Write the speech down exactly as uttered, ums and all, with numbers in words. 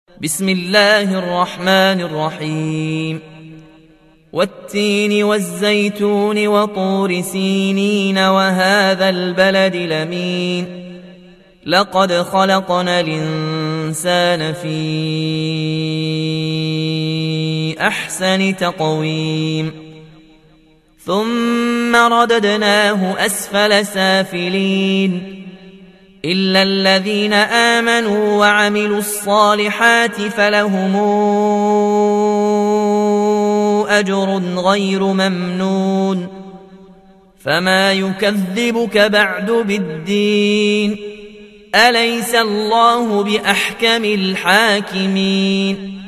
بسم الله الرحمن الرحيم والتين والزيتون وطور سينين وهذا البلد الأمين لقد خلقنا الإنسان في أحسن تقويم ثم رددناه أسفل سافلين إلا الذين آمنوا وعملوا الصالحات فلهم أجر غير ممنون فما يكذبك بعد بالدين أليس الله بأحكم الحاكمين